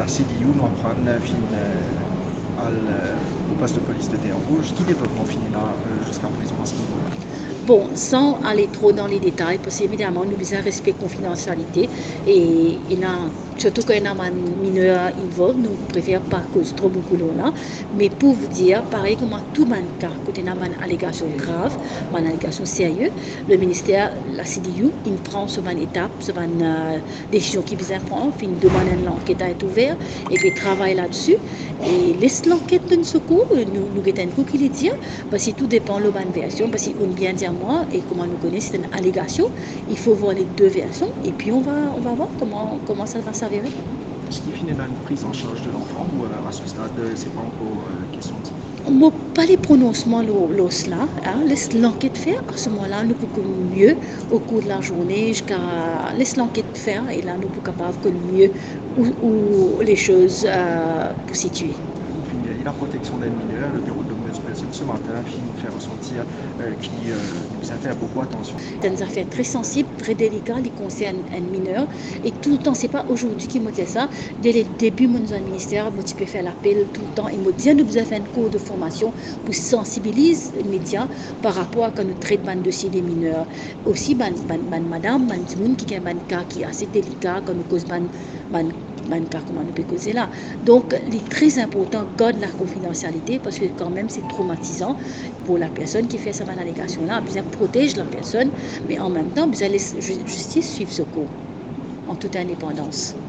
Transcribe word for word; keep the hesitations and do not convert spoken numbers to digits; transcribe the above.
la C D U nous apprend fin au poste de police de Terre Rouge. Qui développement fini là jusqu'à présent à ce niveau-là? Bon, sans aller trop dans les détails, parce qu'évidemment, nous avons respect confidentialité et, et là, surtout quand il y a un mineur involvé, nous préférons pas cause trop beaucoup là. Mais pour vous dire, pareil comme tout le cas, quand il y a une allégation grave, une allégation sérieuse, le ministère, la C D U, il prend sur une étape, sur une euh, décision qu'il vient prendre, il demande une enquête à être ouverte et puis travaille là-dessus. Et laisse l'enquête de secours, nous, nous avons un coup qui les dit, parce que tout dépend de la version, parce qu'on bien dire moi, et comment nous connaissons, c'est une allégation, il faut voir les deux versions, et puis on va, on va voir comment, comment ça va s'avérer. Est-ce qu'il finit dans une prise en charge de l'enfant ou euh, à ce stade, ce n'est pas encore euh, question de ça? Moi, pas les prononcements l'os là, hein, laisse l'enquête faire, à ce moment-là, nous pouvons mieux, au cours de la journée, jusqu'à laisse l'enquête faire, et là, nous sommes capables de mieux où, où les choses euh, pour situer. Et la protection des mineurs, le bureau de l'Ombudsman ce matin, qui nous fait ressentir, euh, qui euh, nous a fait beaucoup attention. C'est une affaire très sensible, très délicate, qui concerne un mineur. Et tout le temps, ce n'est pas aujourd'hui qu'il m'a dit ça. Dès le début de mon ministère, je peux faire l'appel tout le temps. Il m'a dit, nous avons fait un cours de formation pour sensibiliser les médias par rapport à quand nous traitons le dossier des mineurs. Aussi, ban, ban, ban, madame, ban, qui a un cas qui est assez délicat, quand nous causons ban, ban, ban, cas, comment nous peut causer là. Donc, il est très important de garder la confidentialité parce que quand même, c'est traumatisant pour la personne qui fait cette allégation-là. Bien protéger la personne, mais en même temps, vous allez justice suivre ce cours en toute indépendance.